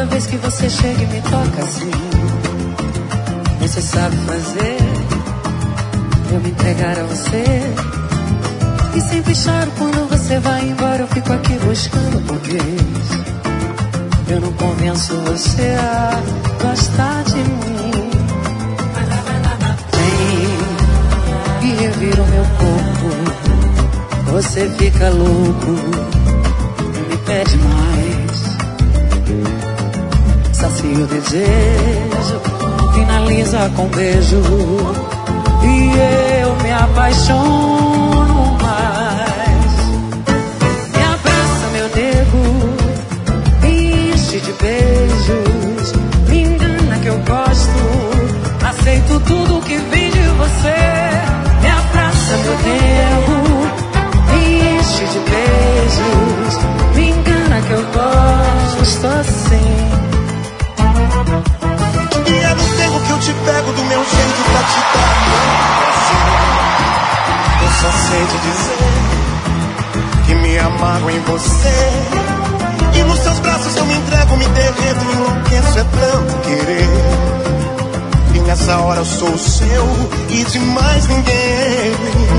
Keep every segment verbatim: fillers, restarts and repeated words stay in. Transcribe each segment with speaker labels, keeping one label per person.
Speaker 1: Toda vez que você chega e me toca assim, você sabe fazer eu me entregar a você. E sempre choro quando você vai embora. Eu fico aqui buscando porquês. Eu não convenço você a gostar de mim. Vem e revira o meu corpo. Você fica louco, me pede mais. Sacia o desejo, finaliza com beijo. E eu me apaixono mais. Me abraça, meu nego, me enche de beijos. Me engana que eu gosto, aceito tudo que vem de você. Me abraça, meu nego, me enche de beijos. Me engana que eu gosto assim.
Speaker 2: E é no tempo que eu te pego do meu jeito pra te dar um prazer. Eu só sei te dizer que me amarro em você. E nos seus braços eu me entrego, me derreto, me enlouqueço, é tanto querer. E nessa hora eu sou o seu e de mais ninguém.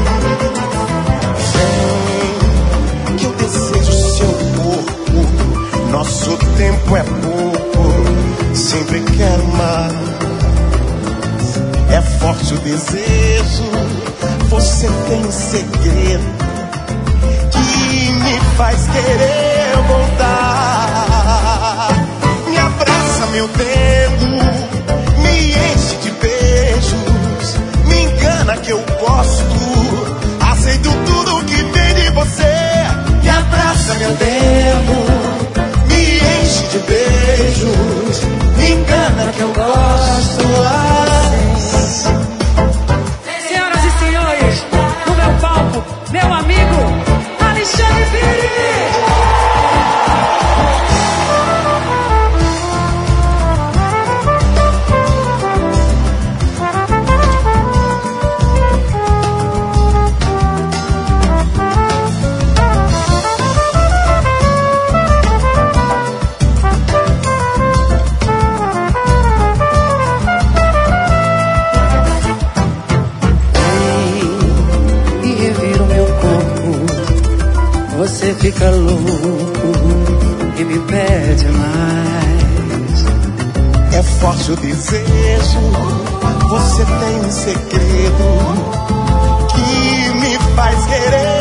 Speaker 2: Vem, que eu desejo seu corpo. Nosso tempo é pouco, sempre quero mais. É forte o desejo, você tem um segredo que me faz querer voltar. Me abraça, meu dedo, me enche de beijos. Me engana que eu gosto, aceito tudo que vem de você. Me abraça, meu dedo, me enche de beijos. Me engana que eu gosto assim.
Speaker 1: Senhoras e senhores, no meu palco, meu amigo Alexandre Pires. Você fica louco e me pede mais.
Speaker 2: É forte o desejo, você tem um segredo que me faz querer